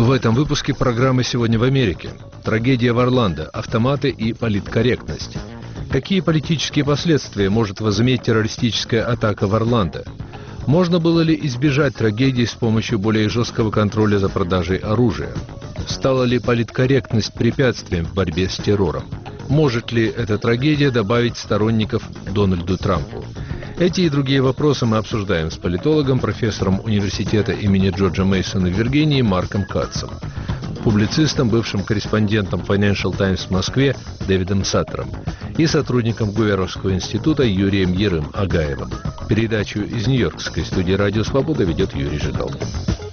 В этом выпуске программы «Сегодня в Америке». Трагедия в Орландо, автоматы и политкорректность. Какие политические последствия может возыметь террористическая атака в Орландо? Можно было ли избежать трагедии с помощью более жесткого контроля за продажей оружия? Стала ли политкорректность препятствием в борьбе с террором? Может ли эта трагедия добавить сторонников Дональду Трампу? Эти и другие вопросы мы обсуждаем с политологом, профессором университета имени Джорджа Мейсона в Виргинии Марком Катцем, публицистом, бывшим корреспондентом Financial Times в Москве Дэвидом Саттером и сотрудником Гуверовского института Юрием Ерым-Агаевым. Передачу из Нью-Йоркской студии «Радио Свобода» ведет Юрий Жигалкин.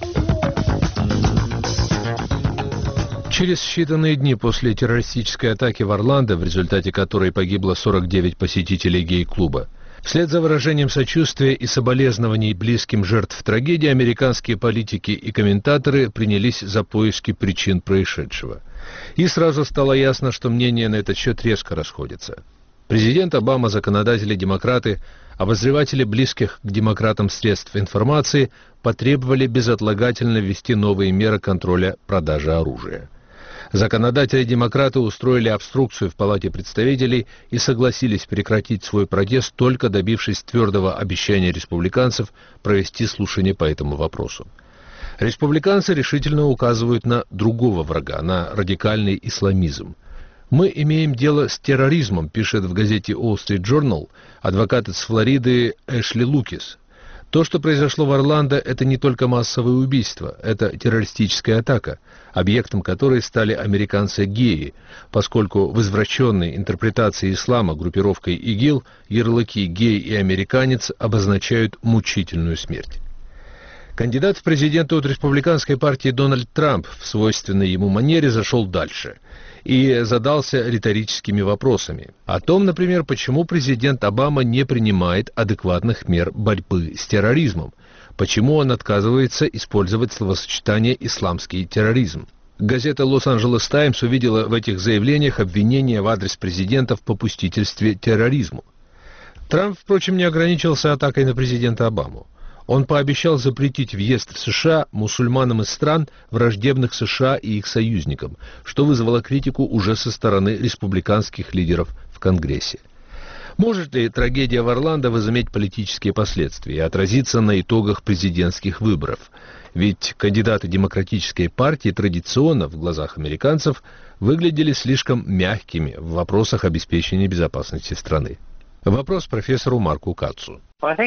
Через считанные дни после террористической атаки в Орландо, в результате которой погибло 49 посетителей гей-клуба, вслед за выражением сочувствия и соболезнований близким жертв трагедии, американские политики и комментаторы принялись за поиски причин происшедшего. И сразу стало ясно, что мнения на этот счет резко расходятся. Президент Обама, законодатели, демократы, обозреватели близких к демократам средств информации потребовали безотлагательно ввести новые меры контроля продажи оружия. Законодатели-демократы устроили обструкцию в Палате представителей и согласились прекратить свой протест, только добившись твердого обещания республиканцев провести слушание по этому вопросу. Республиканцы решительно указывают на другого врага, на радикальный исламизм. «Мы имеем дело с терроризмом», пишет в газете Wall Street Journal адвокат из Флориды Эшли Лукис. То, что произошло в Орландо, это не только массовое убийство, это террористическая атака, объектом которой стали американцы-геи, поскольку в извращенной интерпретации ислама группировкой ИГИЛ ярлыки «гей» и «американец» обозначают мучительную смерть. Кандидат в президенты от республиканской партии Дональд Трамп в свойственной ему манере зашел дальше и задался риторическими вопросами. О том, например, почему президент Обама не принимает адекватных мер борьбы с терроризмом, почему он отказывается использовать словосочетание «исламский терроризм». Газета «Лос-Анджелес Таймс» увидела в этих заявлениях обвинения в адрес президента в попустительстве терроризму. Трамп, впрочем, не ограничился атакой на президента Обаму. Он пообещал запретить въезд в США мусульманам из стран, враждебных США и их союзникам, что вызвало критику уже со стороны республиканских лидеров в Конгрессе. Может ли трагедия в Орландо возыметь политические последствия и отразиться на итогах президентских выборов? Ведь кандидаты демократической партии традиционно в глазах американцев выглядели слишком мягкими в вопросах обеспечения безопасности страны. Вопрос профессору Марку Катцу.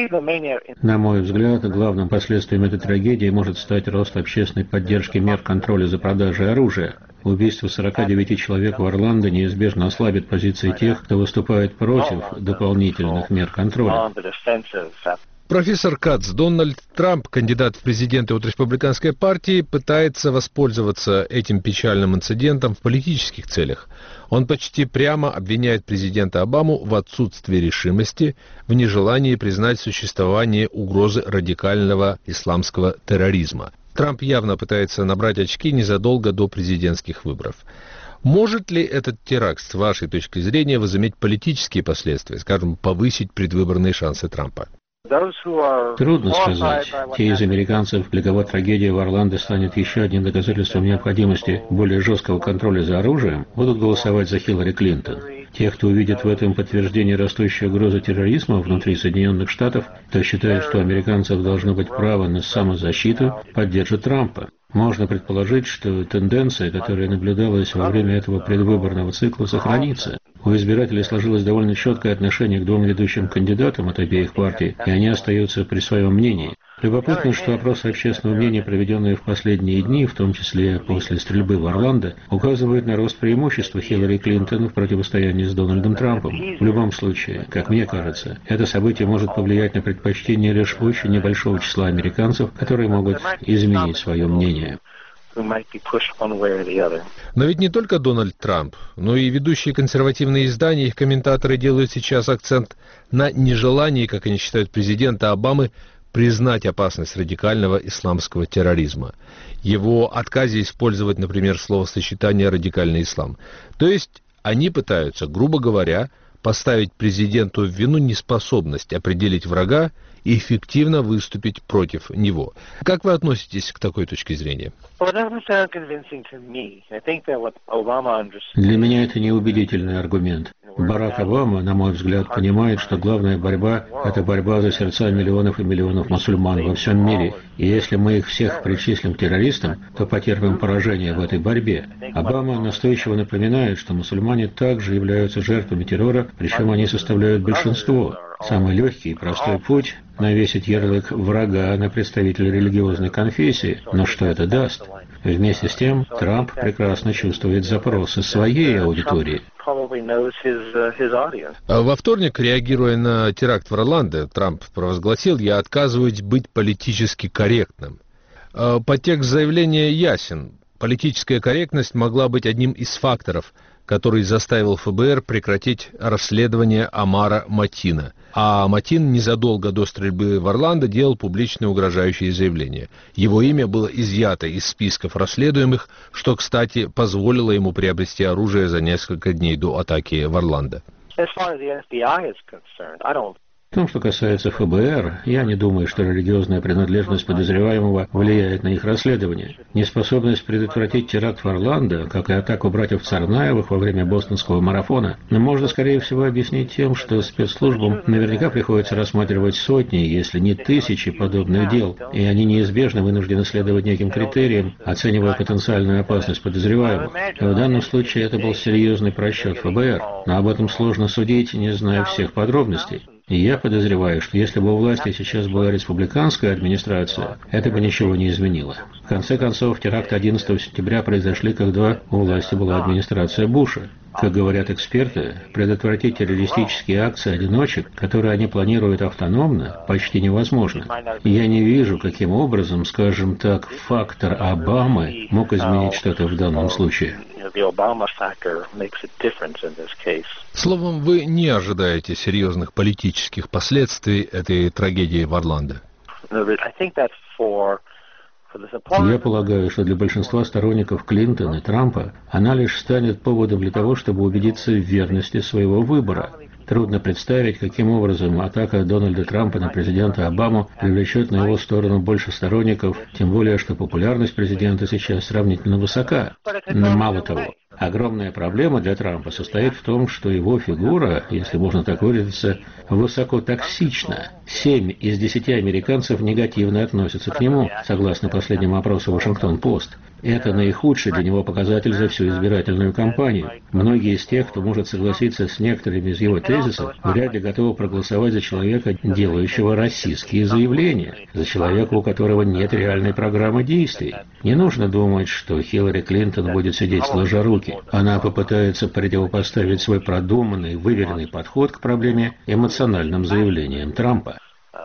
На мой взгляд, главным последствием этой трагедии может стать рост общественной поддержки мер контроля за продажей оружия. Убийство 49 человек в Орландо неизбежно ослабит позиции тех, кто выступает против дополнительных мер контроля. Профессор Катц, Дональд Трамп, кандидат в президенты от республиканской партии, пытается воспользоваться этим печальным инцидентом в политических целях. Он почти прямо обвиняет президента Обаму в отсутствии решимости, в нежелании признать существование угрозы радикального исламского терроризма. Трамп явно пытается набрать очки незадолго до президентских выборов. Может ли этот теракт, с вашей точки зрения, возыметь политические последствия, скажем, повысить предвыборные шансы Трампа? Трудно сказать. Те из американцев, для кого трагедия в Орландо станет еще одним доказательством необходимости более жесткого контроля за оружием, будут голосовать за Хиллари Клинтон. Те, кто увидит в этом подтверждение растущей угрозы терроризма внутри Соединенных Штатов, кто считает, что у американцев должно быть право на самозащиту, поддержат Трампа. Можно предположить, что тенденция, которая наблюдалась во время этого предвыборного цикла, сохранится. У избирателей сложилось довольно четкое отношение к двум ведущим кандидатам от обеих партий, и они остаются при своем мнении. Любопытно, что опросы общественного мнения, проведенные в последние дни, в том числе после стрельбы в Орландо, указывают на рост преимущества Хиллари Клинтон в противостоянии с Дональдом Трампом. В любом случае, как мне кажется, это событие может повлиять на предпочтение лишь очень небольшого числа американцев, которые могут изменить свое мнение. Но ведь не только Дональд Трамп, но и ведущие консервативные издания, их комментаторы делают сейчас акцент на нежелании, как они считают, президента Обамы признать опасность радикального исламского терроризма, его отказе использовать, например, словосочетание «радикальный ислам». То есть они пытаются, грубо говоря, поставить президенту в вину неспособность определить врага и эффективно выступить против него. Как вы относитесь к такой точке зрения? Для меня это неубедительный аргумент. Барак Обама, на мой взгляд, понимает, что главная борьба – это борьба за сердца миллионов и миллионов мусульман во всем мире. И если мы их всех причислим к террористам, то потерпим поражение в этой борьбе. Обама настойчиво напоминает, что мусульмане также являются жертвами террора, причем они составляют большинство. Самый легкий и простой путь – навесить ярлык врага на представителя религиозной конфессии. Но что это даст? Вместе с тем, Трамп прекрасно чувствует запросы своей аудитории. Во вторник, реагируя на теракт в Орландо, Трамп провозгласил: «Я отказываюсь быть политически корректным». Подтекст заявления ясен. Политическая корректность могла быть одним из факторов, который заставил ФБР прекратить расследование Омара Матина. А Матин незадолго до стрельбы в Орландо делал публичные угрожающие заявления. Его имя было изъято из списков расследуемых, что, кстати, позволило ему приобрести оружие за несколько дней до атаки в Орландо. В том, что касается ФБР, я не думаю, что религиозная принадлежность подозреваемого влияет на их расследование. Неспособность предотвратить теракт в Орландо, как и атаку братьев Царнаевых во время бостонского марафона, можно, скорее всего, объяснить тем, что спецслужбам наверняка приходится рассматривать сотни, если не тысячи подобных дел, и они неизбежно вынуждены следовать неким критериям, оценивая потенциальную опасность подозреваемых. В данном случае это был серьезный просчет ФБР, но об этом сложно судить, не зная всех подробностей. И я подозреваю, что если бы у власти сейчас была республиканская администрация, это бы ничего не изменило. В конце концов, теракты 11 сентября произошли, когда у власти была администрация Буша. Как говорят эксперты, предотвратить террористические акции одиночек, которые они планируют автономно, почти невозможно. Я не вижу, каким образом, скажем так, фактор Обамы мог изменить что-то в данном случае. Словом, вы не ожидаете серьезных политических последствий этой трагедии в Орландо? Я полагаю, что для большинства сторонников Клинтона и Трампа она лишь станет поводом для того, чтобы убедиться в верности своего выбора. Трудно представить, каким образом атака Дональда Трампа на президента Обаму привлечет на его сторону больше сторонников, тем более, что популярность президента сейчас сравнительно высока. Но мало того, огромная проблема для Трампа состоит в том, что его фигура, если можно так выразиться, высоко токсична. 7 из 10 американцев негативно относятся к нему, согласно последнему опросу «Вашингтон-Пост». Это наихудший для него показатель за всю избирательную кампанию. Многие из тех, кто может согласиться с некоторыми из его тезисов, вряд ли готовы проголосовать за человека, делающего расистские заявления, за человека, у которого нет реальной программы действий. Не нужно думать, что Хиллари Клинтон будет сидеть сложа руки. Она попытается противопоставить свой продуманный, выверенный подход к проблеме эмоциональным заявлениям Трампа.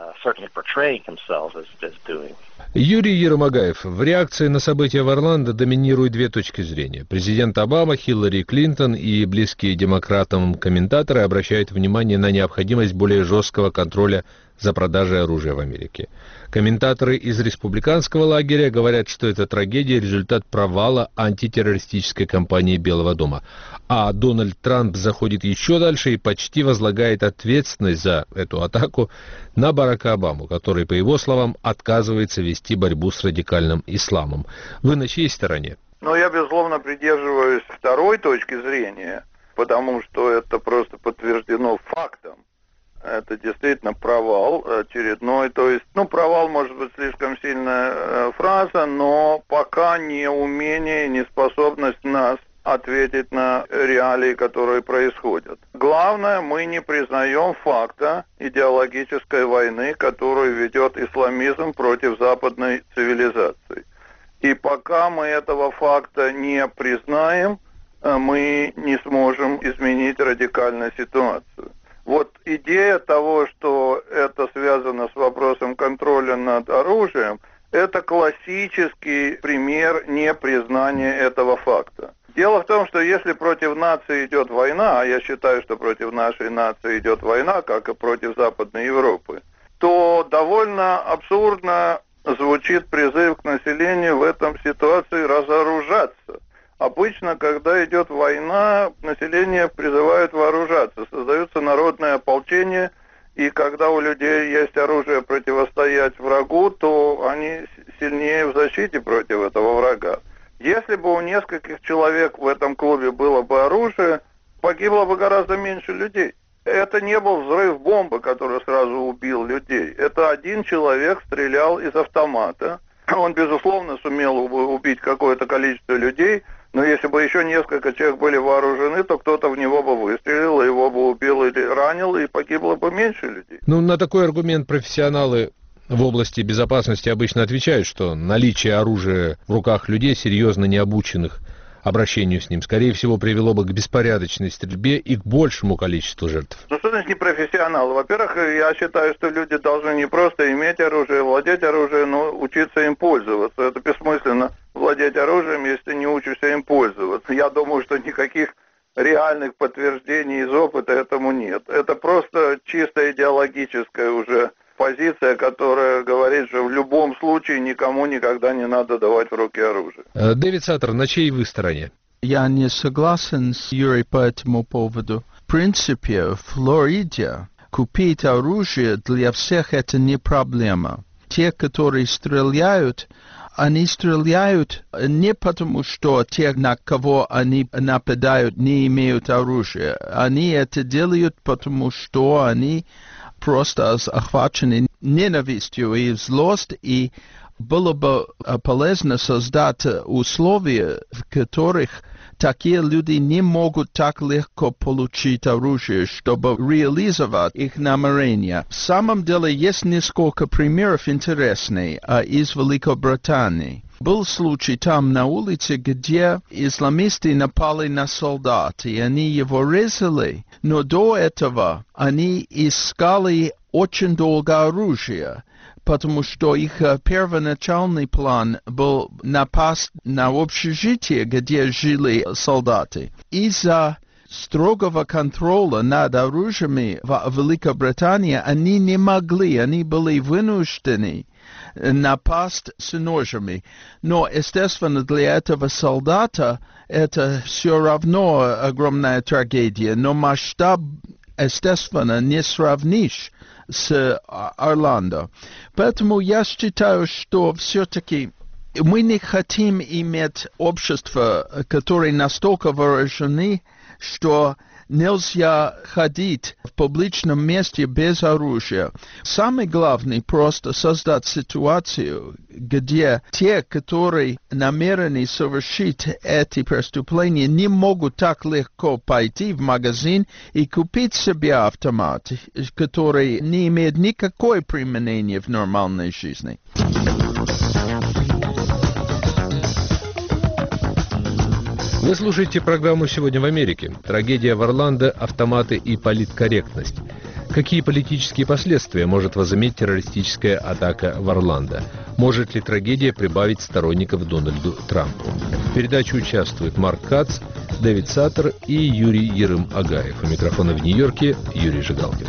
Юрий Еромагаев. В реакции на события в Орландо доминируют две точки зрения. Президент Обама, Хиллари Клинтон и близкие демократам комментаторы обращают внимание на необходимость более жесткого контроля за продажей оружия в Америке. Комментаторы из республиканского лагеря говорят, что эта трагедия – результат провала антитеррористической кампании Белого дома. А Дональд Трамп заходит еще дальше и почти возлагает ответственность за эту атаку на Барака Обаму, который, по его словам, отказывается вести борьбу с радикальным исламом. Вы на чьей стороне? Я, безусловно, придерживаюсь второй точки зрения, потому что это просто подтверждено фактом. Это действительно провал очередной, провал может быть слишком сильная фраза, но пока не умение, не способность нас ответить на реалии, которые происходят. Главное, мы не признаем факта идеологической войны, которую ведет исламизм против западной цивилизации. И пока мы этого факта не признаем, мы не сможем изменить радикально ситуацию. Вот идея того, что это связано с вопросом контроля над оружием, это классический пример непризнания этого факта. Дело в том, что если против нации идет война, а я считаю, что против нашей нации идет война, как и против Западной Европы, то довольно абсурдно звучит призыв к населению в этом ситуации разоружаться. Обычно, когда идет война, население призывают вооружаться, создаются народные ополчения, и когда у людей есть оружие противостоять врагу, то они сильнее в защите против этого врага. Если бы у нескольких человек в этом клубе было бы оружие, погибло бы гораздо меньше людей. Это не был взрыв бомбы, который сразу убил людей. Это один человек стрелял из автомата. Он, безусловно, сумел бы убить какое-то количество людей, но если бы еще несколько человек были вооружены, то кто-то в него бы выстрелил, его бы убил или ранил, и погибло бы меньше людей. Ну, на такой аргумент профессионалы в области безопасности обычно отвечают, что наличие оружия в руках людей, серьезно необученных обращению с ним, скорее всего, привело бы к беспорядочной стрельбе и к большему количеству жертв. Ну, что значит не профессионал? Во-первых, я считаю, что люди должны не просто иметь оружие, владеть оружием, но учиться им пользоваться. Это бессмысленно владеть оружием, если ты не учишься им пользоваться. Я думаю, что никаких реальных подтверждений из опыта этому нет. Это просто чисто идеологическая уже позиция, которая говорит, что в любом случае никому никогда не надо давать в руки оружие. Дэвид Саттер, на чьей вы стороне? Я не согласен с Юрием по этому поводу. В принципе, в Флориде купить оружие для всех это не проблема. Те, которые стреляют, они стреляют не потому, что те, на кого они нападают, не имеют оружия. Они это делают, потому что они просто охвачены ненавистью и злостью, и было бы полезно создать условия, в которых такие люди не могут так легко получить оружие, чтобы реализовать их намерения. В самом деле есть несколько примеров интересных из Великобритании. Был случай там на улице, где исламисты напали на солдат, и они его резали. Но до этого они искали очень долго оружие, потому что их первоначальный план был напасть на общежитие, где жили солдаты. Из-за строгого контроля над оружиями в Великобритании они не могли, они были вынуждены напасть с ножами. Но, естественно, для этого солдата это все равно огромная трагедия. Но масштаб, естественно, не сравнишь с Орландо. Поэтому я считаю, что все-таки мы не хотим иметь общество, которое настолько вооружены, что нельзя ходить в публичном месте без оружия. Самое главное просто создать ситуацию, где те, которые намерены совершить эти преступления, не могут так легко пойти в магазин и купить себе автомат, который не имеет никакое применения в нормальной жизни. Вы слушаете программу «Сегодня в Америке». Трагедия в Орландо, автоматы и политкорректность. Какие политические последствия может возыметь террористическая атака в Орландо? Может ли трагедия прибавить сторонников Дональду Трампу? В передаче участвуют Марк Кац, Дэвид Саттер и Юрий Ерым-Агаев. У микрофона в Нью-Йорке Юрий Жигалкин.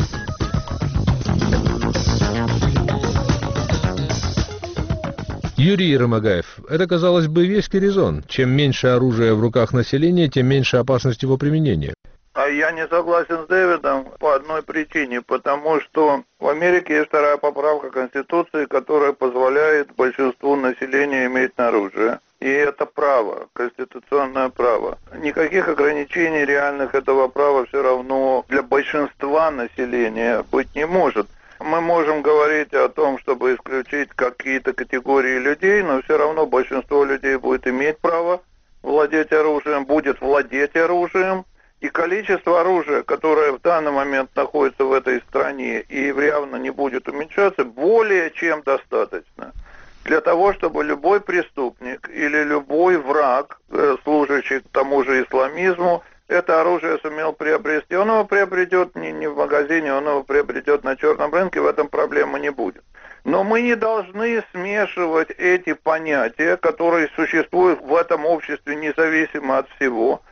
Юрий Ерым-Агаев, это, казалось бы, веский резон. Чем меньше оружия в руках населения, тем меньше опасность его применения. А я не согласен с Дэвидом по одной причине, потому что в Америке есть вторая поправка Конституции, которая позволяет большинству населения иметь оружие. И это право, конституционное право. Никаких ограничений реальных этого права все равно для большинства населения быть не может. Мы можем говорить о том, чтобы исключить какие-то категории людей, но все равно большинство людей будет иметь право владеть оружием, будет владеть оружием. И количество оружия, которое в данный момент находится в этой стране и явно не будет уменьшаться, более чем достаточно для того, чтобы любой преступник или любой враг, служащий тому же исламизму, это оружие сумел приобрести. Он его приобретет не в магазине, он его приобретет на черном рынке, в этом проблемы не будет. Но мы не должны смешивать эти понятия, которые существуют в этом обществе независимо от всего, с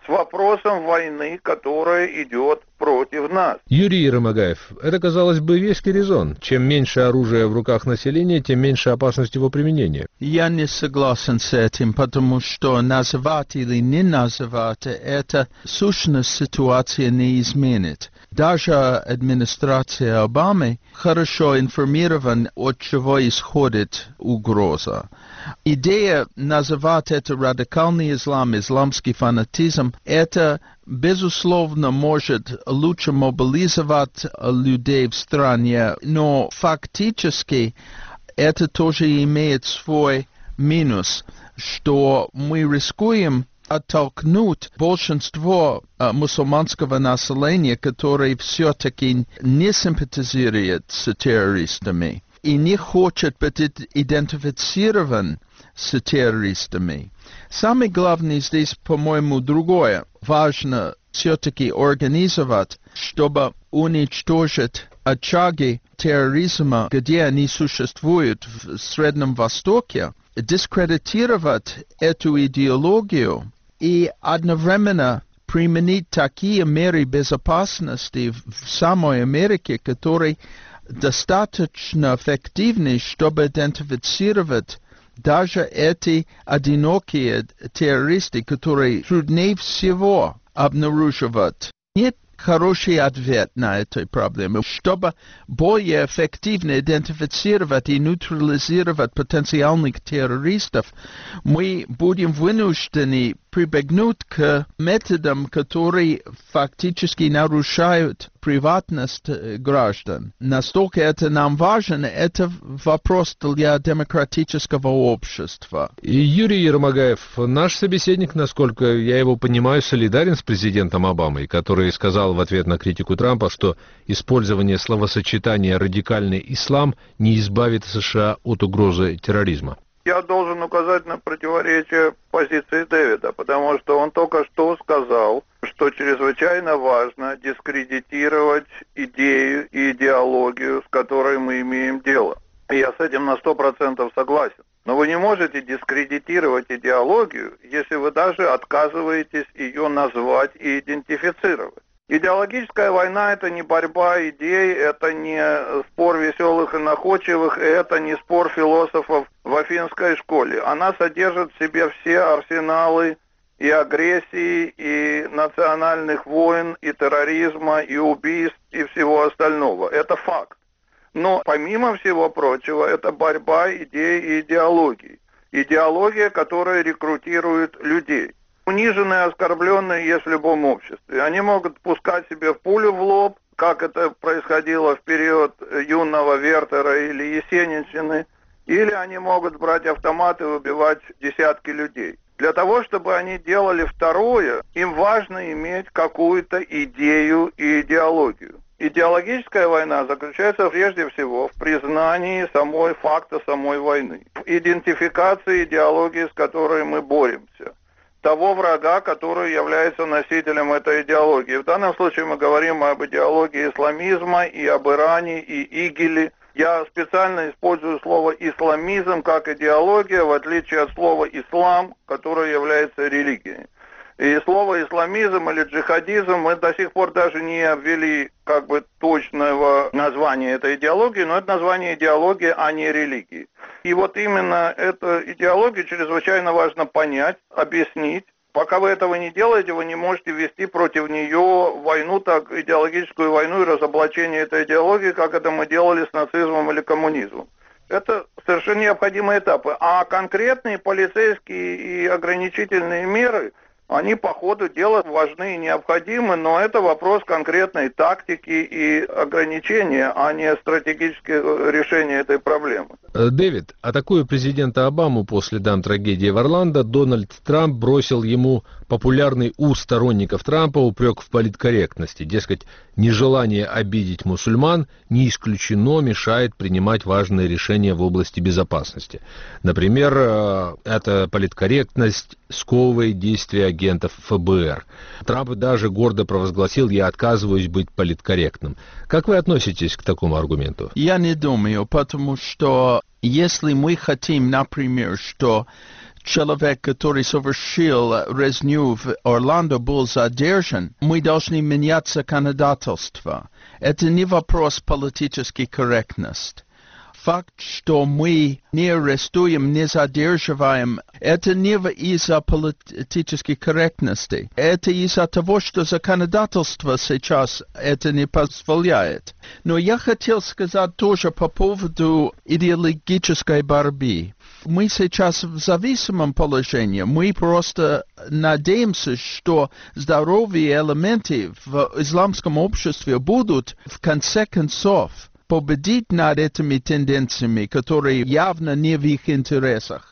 вопросом войны, которая идет против нас. Юрий Еромагаев, это, казалось бы, веский резон. Чем меньше оружия в руках населения, тем меньше опасность его применения. Я не согласен с этим, потому что называть или не называть это сущность ситуации не изменит. Даже администрация Обамы хорошо информирована, от чего исходит угроза. Идея называть это радикальный ислам, исламский фанатизм, это, безусловно, может лучше мобилизовать людей в стране, но фактически это тоже имеет свой минус, что мы рискуем оттолкнуть большинство мусульманского населения, которое все-таки не симпатизирует с террористами и не хочет быть идентифицирован с террористами. Самое главное здесь, по-моему, другое. Важно все-таки организовать, чтобы уничтожить очаги терроризма, где они существуют в Среднем Востоке, дискредитировать эту идеологию и одновременно применить такие меры безопасности в самой Америке, которые достаточно эффективны, чтобы идентифицировать даже эти одинокие террористы, которые труднее всего обнаруживать. Нет хороший ответ на эту проблему. Чтобы более эффективно идентифицировать и нейтрализировать потенциальных террористов, мы будем вынуждены прибегнуть к методам, которые фактически нарушают приватность граждан. Настолько это нам важно, это вопрос для демократического общества. И Юрий Еромагаев, наш собеседник, насколько я его понимаю, солидарен с президентом Обамой, который сказал в ответ на критику Трампа, что использование словосочетания «радикальный ислам» не избавит США от угрозы терроризма. Я должен указать на противоречие позиции Дэвида, потому что он только что сказал, что чрезвычайно важно дискредитировать идею и идеологию, с которой мы имеем дело. И я с этим на 100% согласен. Но вы не можете дискредитировать идеологию, если вы даже отказываетесь ее назвать и идентифицировать. Идеологическая война – это не борьба идей, это не спор веселых и находчивых, это не спор философов в афинской школе. Она содержит в себе все арсеналы и агрессии, и национальных войн, и терроризма, и убийств, и всего остального. Это факт. Но помимо всего прочего, это борьба идей и идеологий. Идеология, которая рекрутирует людей. Униженные, оскорбленные есть в любом обществе. Они могут пускать себе пулю в лоб, как это происходило в период юного Вертера или Есенинщины, или они могут брать автомат и убивать десятки людей. Для того, чтобы они делали второе, им важно иметь какую-то идею и идеологию. Идеологическая война заключается прежде всего в признании самой факта самой войны, в идентификации идеологии, с которой мы боремся, того врага, который является носителем этой идеологии. В данном случае мы говорим об идеологии исламизма и об Иране и ИГИЛе. Я специально использую слово «исламизм» как идеология, в отличие от слова «ислам», которое является религией. И слово «исламизм» или «джихадизм» мы до сих пор даже не ввели как бы точного названия этой идеологии, но это название идеологии, а не религии. И вот именно эту идеологию чрезвычайно важно понять, объяснить. Пока вы этого не делаете, вы не можете вести против нее войну, так идеологическую войну и разоблачение этой идеологии, как это мы делали с нацизмом или коммунизмом. Это совершенно необходимые этапы. А конкретные полицейские и ограничительные меры, они по ходу дела важны и необходимы, но это вопрос конкретной тактики и ограничения, а не стратегического решения этой проблемы. Дэвид, атакуя президента Обаму после трагедии в Орландо, Дональд Трамп бросил ему популярный у сторонников Трампа упрек в политкорректности. Дескать, нежелание обидеть мусульман не исключено мешает принимать важные решения в области безопасности. Например, эта политкорректность сковывает действия агентов ФБР. Трамп даже гордо провозгласил: «Я отказываюсь быть политкорректным». Как вы относитесь к такому аргументу? Я не думаю, потому что если мы хотим, например, что человек, который совершил резню в Орландо, был задержан, мы должны менять законодательство. Это не вопрос политической корректности. Факт, что мы не арестуем, не задерживаем, это не из-за политической корректности. Это из-за того, что законодательство сейчас это не позволяет. Но я хотел сказать тоже по поводу идеологической борьбы. Мы сейчас в зависимом положении. Мы просто надеемся, что здоровые элементы в исламском обществе будут в конце концов победить над этими тенденциями, которые явно не в их интересах.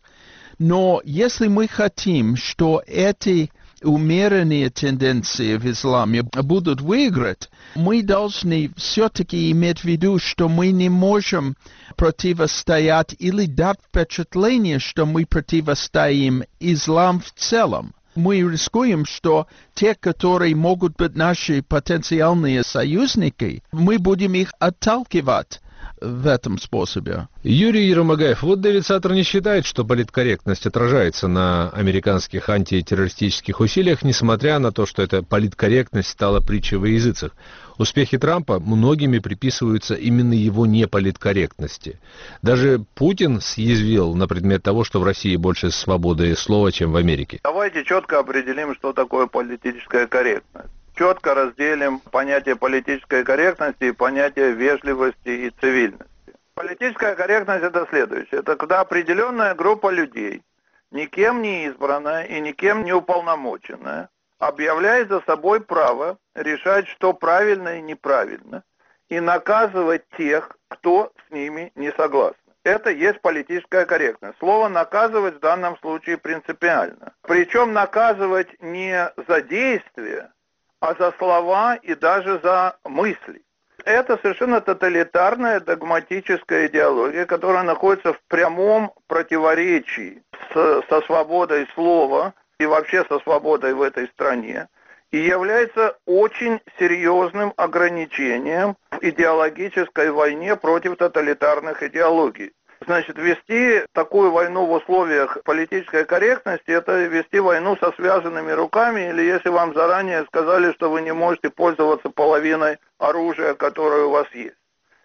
Но если мы хотим, что эти умеренные тенденции в исламе будут выиграть, мы должны все-таки иметь в виду, что мы не можем противостоять или дать впечатление, что мы противостоим ислам в целом. Мы рискуем, что те, которые могут быть наши потенциальные союзники, мы будем их отталкивать в этом способе. Юрий Ермогаев, вот Дэвид Саттер не считает, что политкорректность отражается на американских антитеррористических усилиях, несмотря на то, что эта политкорректность стала притчей во языцах. Успехи Трампа многими приписываются именно его неполиткорректности. Даже Путин съязвил на предмет того, что в России больше свободы слова, чем в Америке. Давайте четко определим, что такое политическая корректность. Четко разделим понятие политической корректности и понятие вежливости и цивильности. Политическая корректность — это следующее. Это когда определенная группа людей, никем не избранная и никем не уполномоченная, объявляет за собой право решать, что правильно и неправильно, и наказывать тех, кто с ними не согласен. Это есть политическая корректность. Слово «наказывать» в данном случае принципиально. Причем наказывать не за действия, а за слова и даже за мысли. Это совершенно тоталитарная догматическая идеология, которая находится в прямом противоречии со свободой слова и вообще со свободой в этой стране, и является очень серьезным ограничением в идеологической войне против тоталитарных идеологий. Значит, вести такую войну в условиях политической корректности — это вести войну со связанными руками, или если вам заранее сказали, что вы не можете пользоваться половиной оружия, которое у вас есть.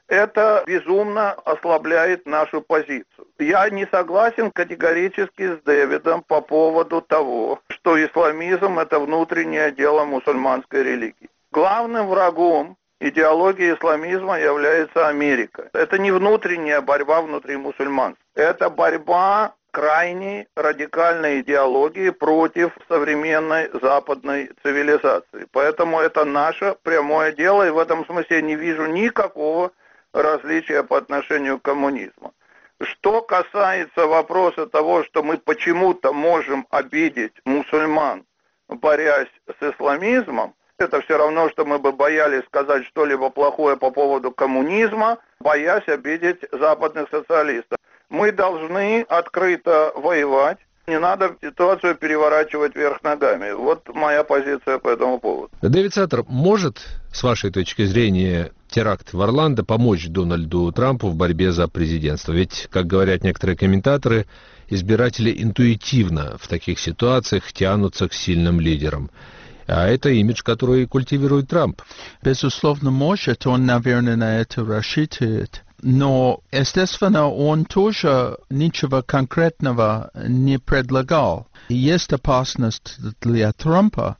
Это безумно ослабляет нашу позицию. Я не согласен категорически с Дэвидом по поводу того, что исламизм — это внутреннее дело мусульманской религии. Главным врагом идеологии исламизма является Америка. Это не внутренняя борьба внутри мусульманства. Это борьба крайней радикальной идеологии против современной западной цивилизации. Поэтому это наше прямое дело, и в этом смысле я не вижу никакого различия по отношению к коммунизму. Что касается вопроса того, что мы почему-то можем обидеть мусульман, борясь с исламизмом, это все равно, что мы бы боялись сказать что-либо плохое по поводу коммунизма, боясь обидеть западных социалистов. Мы должны открыто воевать, не надо ситуацию переворачивать вверх ногами. Вот моя позиция по этому поводу. Дэвид Саттер, может, с вашей точки зрения, теракт в Орландо помочь Дональду Трампу в борьбе за президентство? Ведь, как говорят некоторые комментаторы, избиратели интуитивно в таких ситуациях тянутся к сильным лидерам. А это имидж, который культивирует Трамп. Безусловно, может, он, наверное, на это рассчитывает. Но, естественно, он тоже ничего конкретного не предлагал. Есть опасность для Трампа,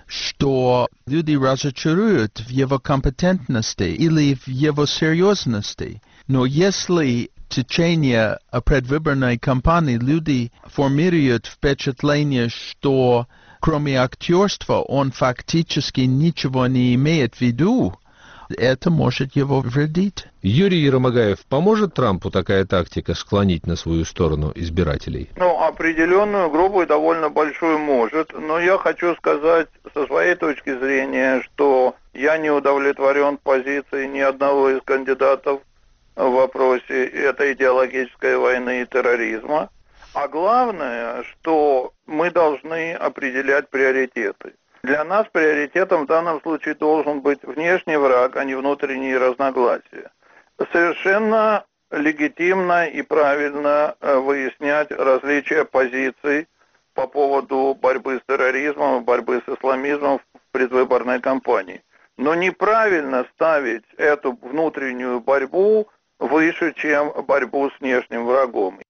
что люди разочаруют в его компетентности или в его серьезности. Но если в течение предвыборной кампании люди формируют впечатление, что кроме актерства он фактически ничего не имеет в виду, это может его вредить. Юрий Ермогаев, поможет Трампу такая тактика склонить на свою сторону избирателей? Определенную группу и довольно большую может, но я хочу сказать со своей точки зрения, что я не удовлетворен позицией ни одного из кандидатов в вопросе этой идеологической войны и терроризма. А главное, что мы должны определять приоритеты. Для нас приоритетом в данном случае должен быть внешний враг, а не внутренние разногласия. Совершенно легитимно и правильно выяснять различия позиций по поводу борьбы с терроризмом, борьбы с исламизмом в предвыборной кампании. Но неправильно ставить эту внутреннюю борьбу выше, чем борьбу с внешним врагом.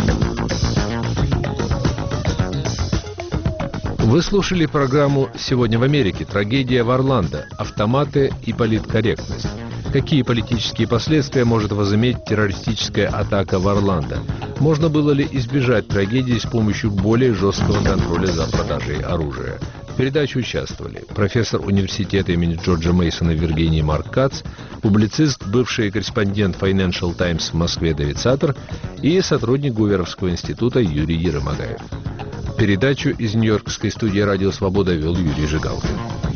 Вы слушали программу «Сегодня в Америке. Трагедия в Орландо. Автоматы и политкорректность». Какие политические последствия может возыметь террористическая атака в Орландо? Можно было ли избежать трагедии с помощью более жесткого контроля за продажей оружия? В передаче участвовали профессор университета имени Джорджа Мейсона в Виргинии Марк Кац, публицист, бывший корреспондент Financial Times в Москве Давид Саттер и сотрудник Гуверовского института Юрий Ермогаев. Передачу из нью-йоркской студии «Радио Свобода» вел Юрий Жигалкин.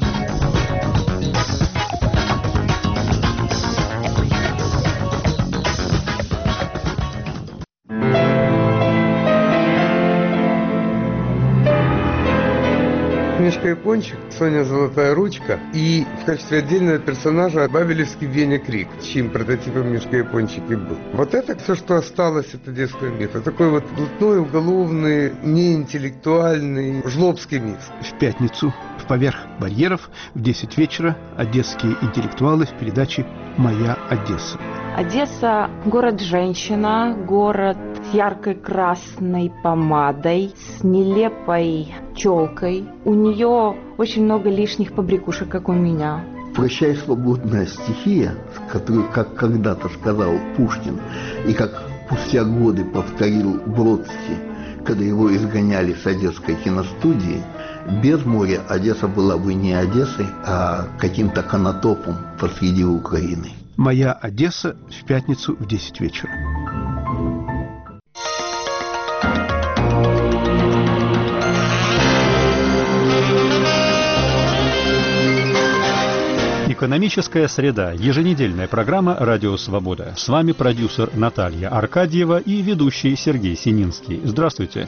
Мишка Япончик, Соня Золотая Ручка и в качестве отдельного персонажа Бабелевский Веня Крик, чьим прототипом Мишка Япончик и был. Вот это все, что осталось от одесского мифа. Такой вот блатной, уголовный, неинтеллектуальный, жлобский миф. В пятницу в «Поверх барьеров» в 10 вечера одесские интеллектуалы в передаче «Моя Одесса». Одесса – город-женщина, город с яркой красной помадой, с нелепой челкой. У нее очень много лишних побрякушек, как у меня. «Прощай, свободная стихия», которую, как когда-то сказал Пушкин, и как спустя годы повторил Бродский, когда его изгоняли с Одесской киностудии, без моря Одесса была бы не Одессой, а каким-то Конотопом посреди Украины. «Моя Одесса» в пятницу в 10 вечера. Экономическая среда. Еженедельная программа «Радио Свобода». С вами продюсер Наталья Аркадьева и ведущий Сергей Сининский. Здравствуйте.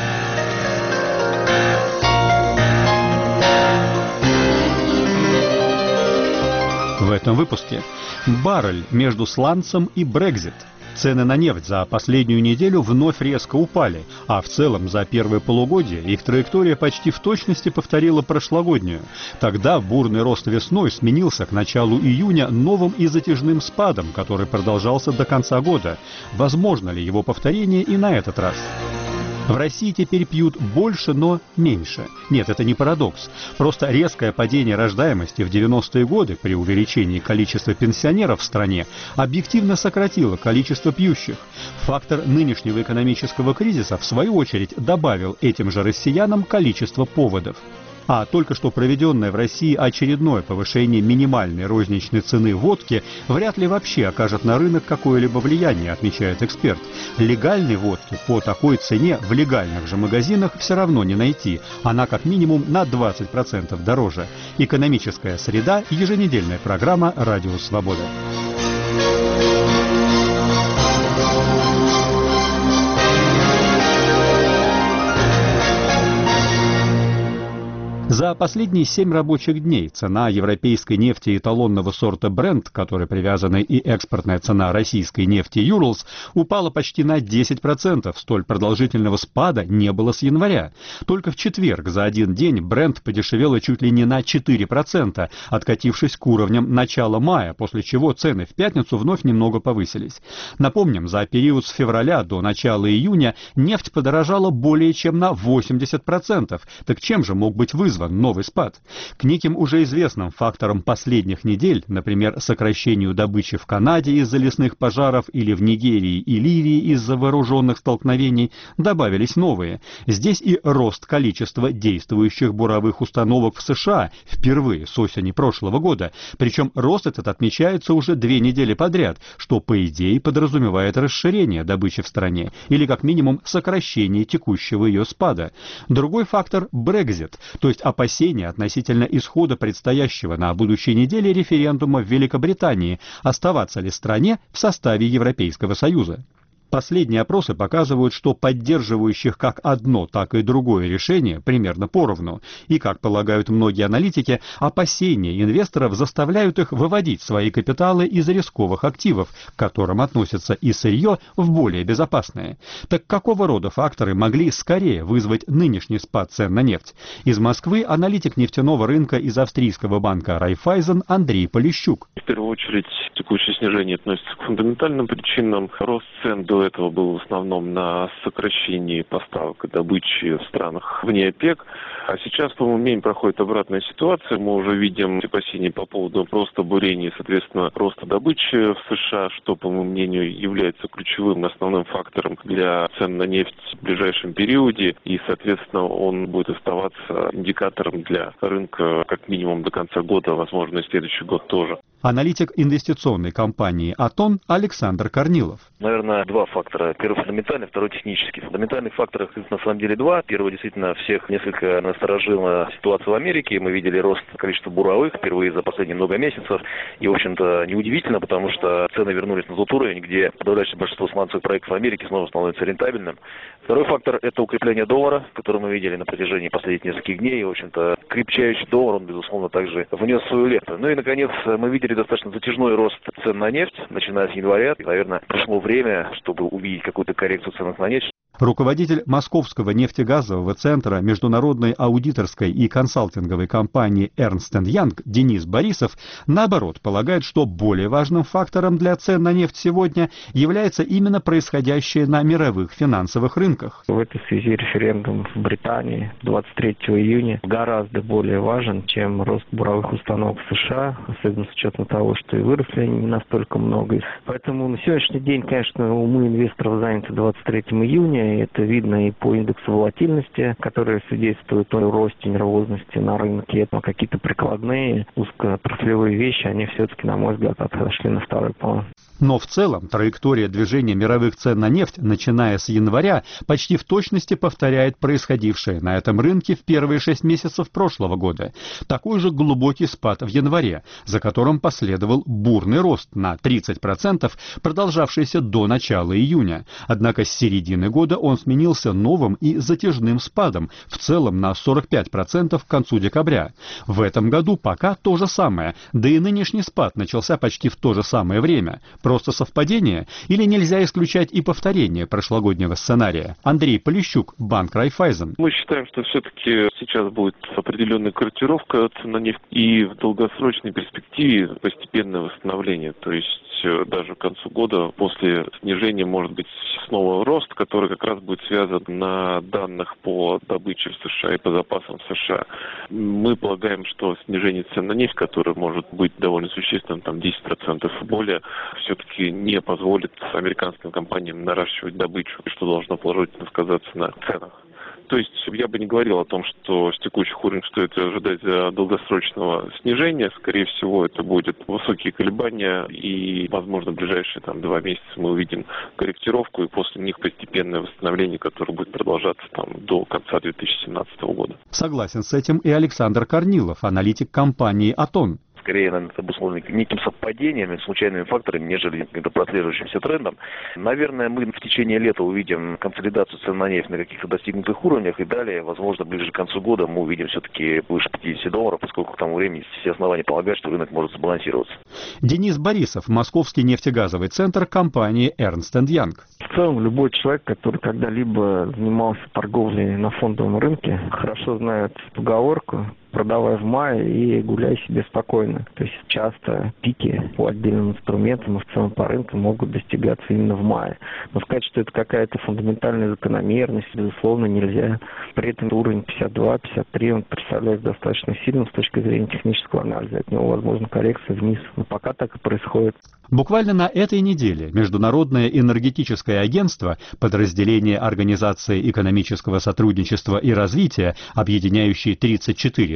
В этом выпуске баррель между сланцем и Брексит. Цены на нефть за последнюю неделю вновь резко упали, а в целом за первое полугодие их траектория почти в точности повторила прошлогоднюю. Тогда бурный рост весной сменился к началу июня новым и затяжным спадом, который продолжался до конца года. Возможно ли его повторение и на этот раз? В России теперь пьют больше, но меньше. Нет, это не парадокс. Просто резкое падение рождаемости в 90-е годы при увеличении количества пенсионеров в стране объективно сократило количество пьющих. Фактор нынешнего экономического кризиса, в свою очередь, добавил этим же россиянам количество поводов. А только что проведенное в России очередное повышение минимальной розничной цены водки вряд ли вообще окажет на рынок какое-либо влияние, отмечает эксперт. Легальной водки по такой цене в легальных же магазинах все равно не найти. Она как минимум на 20% дороже. Экономическая среда. Еженедельная программа «Радио Свобода». За последние 7 рабочих дней цена европейской нефти эталонного сорта Brent, к которой привязана и экспортная цена российской нефти Urals, упала почти на 10%. Столь продолжительного спада не было с января. Только в четверг за один день Brent подешевела чуть ли не на 4%, откатившись к уровням начала мая, после чего цены в пятницу вновь немного повысились. Напомним, за период с февраля до начала июня нефть подорожала более чем на 80%. Так чем же мог быть вызван новый спад? К неким уже известным факторам последних недель, например, сокращению добычи в Канаде из-за лесных пожаров или в Нигерии и Ливии из-за вооруженных столкновений, добавились новые. Здесь и рост количества действующих буровых установок в США впервые с осени прошлого года. Причем рост этот отмечается уже 2 недели подряд, что по идее подразумевает расширение добычи в стране или как минимум сокращение текущего ее спада. Другой фактор – Брексит, то есть опасения относительно исхода предстоящего на будущей неделе референдума в Великобритании, оставаться ли стране в составе Европейского Союза. Последние опросы показывают, что поддерживающих как одно, так и другое решение примерно поровну. И, как полагают многие аналитики, опасения инвесторов заставляют их выводить свои капиталы из рисковых активов, к которым относятся и сырье, в более безопасные. Так какого рода факторы могли скорее вызвать нынешний спад цен на нефть? Из Москвы аналитик нефтяного рынка из австрийского банка Райффайзен Андрей Полищук. В первую очередь, текущее снижение относится к фундаментальным причинам. Рост цен до этого был в основном на сокращении поставок и добычи в странах вне ОПЕК. А сейчас, по моему мнению, проходит обратная ситуация. Мы уже видим опасения по поводу роста бурения, соответственно, роста добычи в США, что, по моему мнению, является ключевым основным фактором для цен на нефть в ближайшем периоде. И, соответственно, он будет оставаться индикатором для рынка как минимум до конца года, возможно, и следующий год тоже. Аналитик инвестиционной компании «Атон» Александр Корнилов. Наверное, два фактора. Первый фундаментальный, второй технический. Фундаментальных факторов на самом деле два. Первый действительно всех несколько насторожила ситуация в Америке. Мы видели рост количества буровых впервые за последние много месяцев. И, в общем-то, неудивительно, потому что цены вернулись на тот уровень, где подавляющее большинство финансовых проектов в Америке снова становится рентабельным. Второй фактор – это укрепление доллара, которое мы видели на протяжении последних нескольких дней. И, в общем-то, крепчающий доллар, он, безусловно, также внес свою лепту. Ну и, наконец, мы видели достаточно затяжной рост цен на нефть, начиная с января. И, наверное, пришло время, чтобы увидеть какую-то коррекцию цен на нефть. Руководитель Московского нефтегазового центра международной аудиторской и консалтинговой компании Ernst & Young Денис Борисов, наоборот, полагает, что более важным фактором для цен на нефть сегодня является именно происходящее на мировых финансовых рынках. В этой связи референдум в Британии 23 июня гораздо более важен, чем рост буровых установок в США, особенно с учетом того, что и выросли они не настолько много. Поэтому на сегодняшний день, конечно, умы инвесторов заняты 23 июня. Это видно и по индексу волатильности, который свидетельствует о росте нервозности на рынке. Но какие-то прикладные, узкопрофилевые вещи, они все-таки, на мой взгляд, отошли на второй план. Но в целом траектория движения мировых цен на нефть, начиная с января, почти в точности повторяет происходившее на этом рынке в первые 6 месяцев прошлого года. Такой же глубокий спад в январе, за которым последовал бурный рост на 30%, продолжавшийся до начала июня. Однако с середины года он сменился новым и затяжным спадом, в целом на 45% к концу декабря. В этом году пока то же самое, да и нынешний спад начался почти в то же самое время. Просто совпадение или нельзя исключать и повторение прошлогоднего сценария? Андрей Полищук, банк Райффайзен. Мы считаем, что все-таки сейчас будет определенная корректировка цен на нефть и в долгосрочной перспективе постепенное восстановление. То есть даже к концу года после снижения может быть снова рост, который как раз будет связан на данных по добыче в США и по запасам в США. Мы полагаем, что снижение цен на нефть, которое может быть довольно существенным, там 10% более, все-таки не позволит американским компаниям наращивать добычу, что должно положительно сказаться на ценах. То есть я бы не говорил о том, что с текущих уровней стоит ожидать долгосрочного снижения. Скорее всего, это будут высокие колебания, и, возможно, в ближайшие 2 месяца мы увидим корректировку, и после них постепенное восстановление, которое будет продолжаться до конца 2017 года. Согласен с этим и Александр Корнилов, аналитик компании «Атон». Скорее, наверное, это обусловлено неким совпадениями, случайными факторами, нежели каким-то прослеживающимся трендом. Наверное, мы в течение лета увидим консолидацию цен на нефть на каких-то достигнутых уровнях, и далее, возможно, ближе к концу года мы увидим все-таки выше $50, поскольку к тому времени есть все основания полагать, что рынок может сбалансироваться. Денис Борисов, Московский нефтегазовый центр компании Ernst & Young. В целом, любой человек, который когда-либо занимался торговлей на фондовом рынке, хорошо знает поговорку: продавай в мае и гуляй себе спокойно. То есть часто пики по отдельным инструментам и в целом по рынку могут достигаться именно в мае. Но сказать, что это какая-то фундаментальная закономерность, безусловно, нельзя. При этом уровень 52-53 он представляет достаточно сильным с точки зрения технического анализа. От него возможна коррекция вниз. Но пока так и происходит. Буквально на этой неделе Международное энергетическое агентство, подразделение Организации экономического сотрудничества и развития, объединяющее 34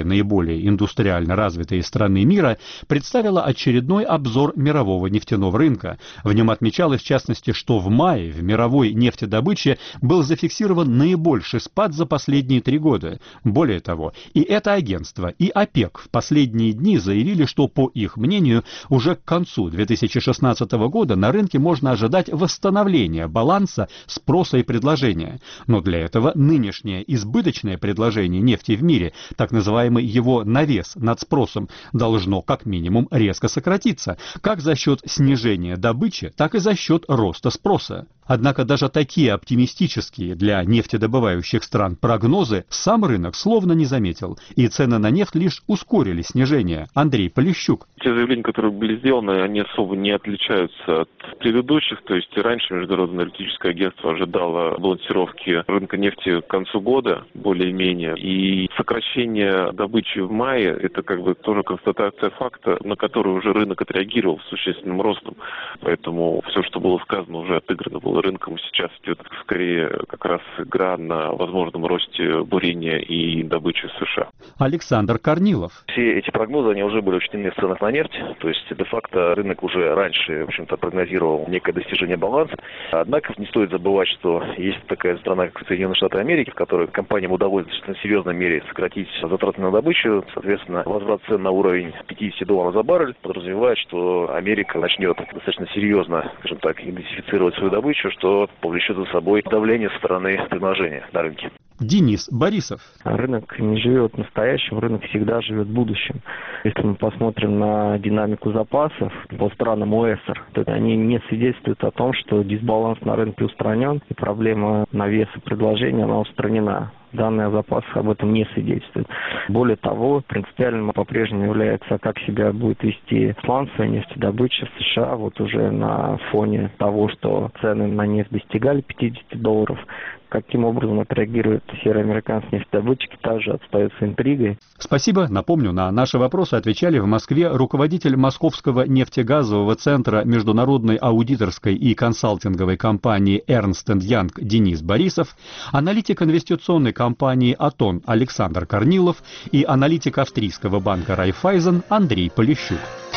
4 наиболее индустриально развитые страны мира, представила очередной обзор мирового нефтяного рынка. В нем отмечалось, в частности, что в мае в мировой нефтедобыче был зафиксирован наибольший спад за последние 3 года. Более того, и это агентство, и ОПЕК в последние дни заявили, что, по их мнению, уже к концу 2016 года на рынке можно ожидать восстановления баланса спроса и предложения. Но для этого нынешнее избыточное предложение нефти в мире, так называемый его навес над спросом, должно как минимум резко сократиться, как за счет снижения добычи, так и за счет роста спроса. Однако даже такие оптимистические для нефтедобывающих стран прогнозы сам рынок словно не заметил, и цены на нефть лишь ускорили снижение. Андрей Полищук. Те заявления, которые были сделаны, они особо не отличаются от предыдущих. То есть раньше Международное энергетическое агентство ожидало балансировки рынка нефти к концу года, более-менее. И сокращение добычи в мае – это как бы тоже констатация факта, на который уже рынок отреагировал с существенным ростом. Поэтому все, что было сказано, уже отыграно было рынком. Сейчас идет скорее как раз игра на возможном росте бурения и добычи в США. Александр Корнилов. Все эти прогнозы, они уже были учтены в ценах на нефть. То есть, де-факто, рынок уже раньше, в общем-то, прогнозировал некое достижение баланса. Однако не стоит забывать, что есть такая страна, как Соединенные Штаты Америки, в которой компаниям удалось в достаточно серьезной мере сократить затраты на добычу. Соответственно, возврат цен на уровень $50 за баррель подразумевает, что Америка начнет достаточно серьезно, скажем так, идентифицировать свою добычу, что повлечет за собой давление со стороны предложения на рынке. Денис Борисов. Рынок не живет настоящим, рынок всегда живет будущим. Если мы посмотрим на динамику запасов по странам ОЭСР, то они не свидетельствуют о том, что дисбаланс на рынке устранен и проблема навеса предложения, она устранена. Данные о запасах об этом не свидетельствуют. Более того, принципиальным по-прежнему является, как себя будет вести сланцевая нефтедобыча в США, вот уже на фоне того, что цены на нефть достигали $50. Каким образом отреагируют североамериканские нефтедобытчики, также остается интригой. Спасибо. Напомню, на наши вопросы отвечали в Москве руководитель Московского нефтегазового центра международной аудиторской и консалтинговой компании Ernst & Young Денис Борисов, аналитик инвестиционной компании «Атон» Александр Корнилов и аналитик австрийского банка Райффайзен Андрей Полищук.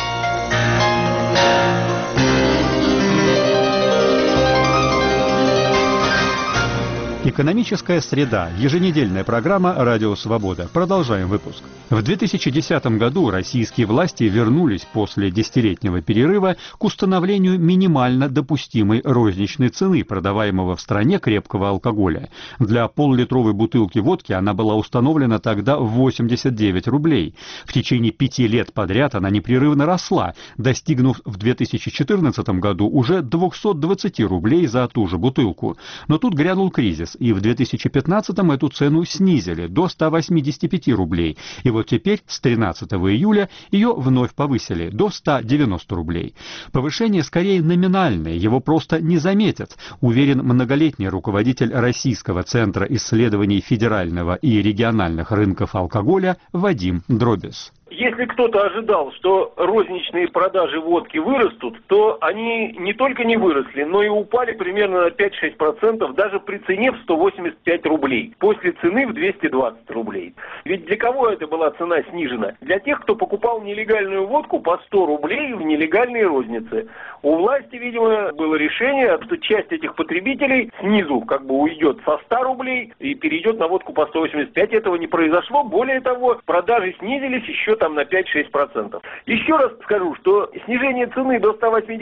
Экономическая среда. Еженедельная программа «Радио Свобода». Продолжаем выпуск. В 2010 году российские власти вернулись после десятилетнего перерыва к установлению минимально допустимой розничной цены продаваемого в стране крепкого алкоголя. Для полулитровой бутылки водки она была установлена тогда в 89 рублей. В течение 5 лет подряд она непрерывно росла, достигнув в 2014 году уже 220 рублей за ту же бутылку. Но тут грянул кризис. И в 2015-м эту цену снизили до 185 рублей. И вот теперь, с 13 июля, ее вновь повысили до 190 рублей. Повышение скорее номинальное, его просто не заметят, уверен многолетний руководитель Российского центра исследований федерального и региональных рынков алкоголя Вадим Дробис. Если кто-то ожидал, что розничные продажи водки вырастут, то они не только не выросли, но и упали примерно на 5-6%, даже при цене в 185 рублей, после цены в 220 рублей. Ведь для кого это была цена снижена? Для тех, кто покупал нелегальную водку по 100 рублей в нелегальной рознице. У власти, видимо, было решение, что часть этих потребителей снизу как бы уйдет со 100 рублей и перейдет на водку по 185. Этого не произошло. Более того, продажи снизились еще там на 5-6%. Еще раз скажу, что снижение цены до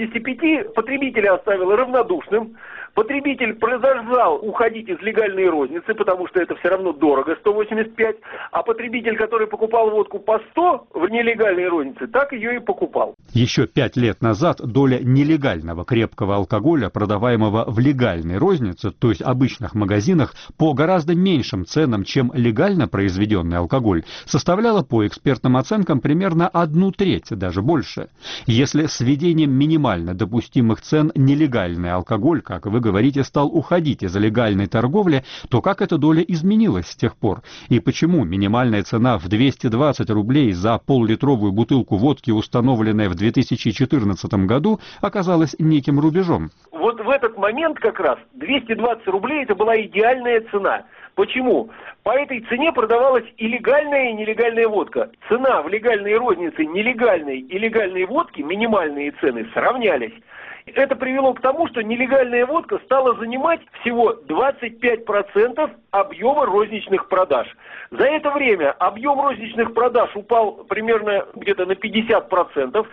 185 потребителя оставило равнодушным. Потребитель продолжал уходить из легальной розницы, потому что это все равно дорого, 185, а потребитель, который покупал водку по 100 в нелегальной рознице, так ее и покупал. Еще 5 лет назад доля нелегального крепкого алкоголя, продаваемого в легальной рознице, то есть обычных магазинах, по гораздо меньшим ценам, чем легально произведенный алкоголь, составляла по экспертным оценкам примерно 1/3, даже больше. Если с введением минимально допустимых цен нелегальный алкоголь, как вы говорите, стал уходить из легальной торговли, то как эта доля изменилась с тех пор? И почему минимальная цена в 220 рублей за пол-литровую бутылку водки, установленная в 2014 году, оказалась неким рубежом? Вот в этот момент как раз 220 рублей это была идеальная цена. Почему? По этой цене продавалась и легальная, и нелегальная водка. Цена в легальной рознице нелегальной и легальной водки, минимальные цены, сравнялись. Это привело к тому, что нелегальная водка стала занимать всего 25% объема розничных продаж. За это время объем розничных продаж упал примерно где-то на 50%.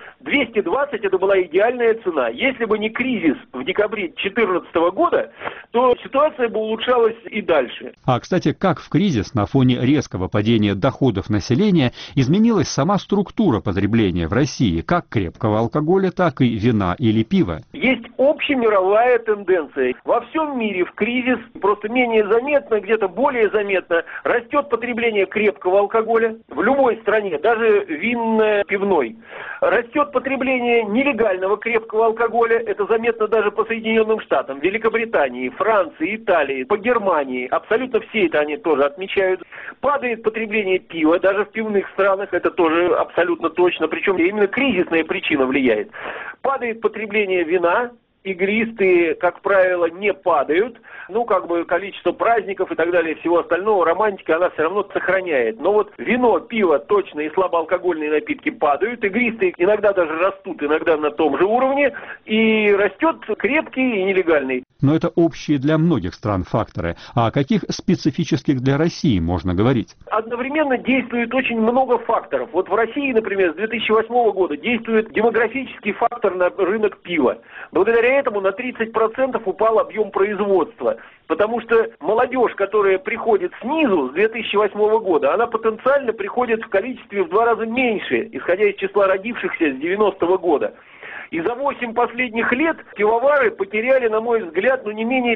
220 это была идеальная цена. Если бы не кризис в декабре 2014 года, то ситуация бы улучшалась и дальше. А, кстати, как в кризис на фоне резкого падения доходов населения изменилась сама структура потребления в России, как крепкого алкоголя, так и вина или пива? Есть общемировая тенденция. Во всем мире в кризис просто менее заметно, где-то более заметно растет потребление крепкого алкоголя в любой стране, даже винно-пивной. Растет потребление нелегального крепкого алкоголя, это заметно даже по Соединенным Штатам, Великобритании, Франции, Италии, по Германии. Абсолютно все это они тоже отмечают. Падает потребление пива, даже в пивных странах, это тоже абсолютно точно, причем именно кризисная причина влияет. Падает потребление вина, игристые, как правило, не падают. Количество праздников и так далее, всего остального, романтика, она все равно сохраняет. Но вот вино, пиво точно и слабоалкогольные напитки падают. Игристые иногда даже растут, иногда на том же уровне. И растет крепкий и нелегальный. Но это общие для многих стран факторы. А о каких специфических для России можно говорить? Одновременно действует очень много факторов. Вот в России, например, с 2008 года действует демографический фактор на рынок пива. Благодаря этому на 30% упал объем производства. Потому что молодежь, которая приходит снизу с 2008 года, она потенциально приходит в количестве в 2 раза меньше, исходя из числа родившихся с 90-го года. И за 8 последних лет пивовары потеряли, на мой взгляд, не менее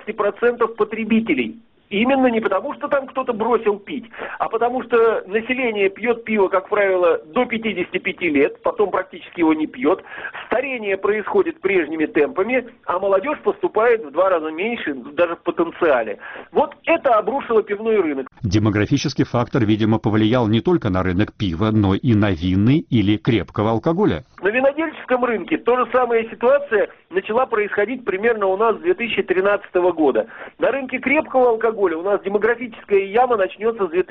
15% потребителей. Именно не потому, что там кто-то бросил пить, а потому что население пьет пиво, как правило, до 55 лет, потом практически его не пьет. Старение происходит прежними темпами, а молодежь поступает в 2 раза меньше, даже в потенциале. Вот это обрушило пивной рынок. Демографический фактор, видимо, повлиял не только на рынок пива, но и на винный или крепкого алкоголя. На винодельческом рынке то же самая ситуация начала происходить примерно у нас с 2013 года. На рынке крепкого алкоголя у нас демографическая яма начнется с